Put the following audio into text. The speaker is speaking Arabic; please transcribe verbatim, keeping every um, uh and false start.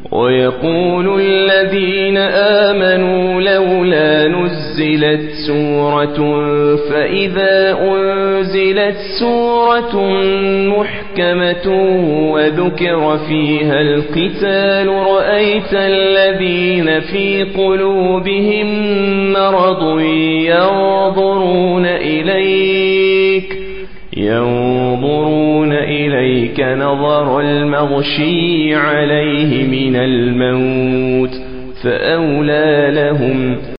ويقول الذين آمنوا لولا نزلت سورة فإذا أنزلت سورة محكمة وذكر فيها القتال رأيت الذين في قلوبهم مرض ينظرون إليك ينظرون إليك نظر المغشي عليه من الموت فأولى لهم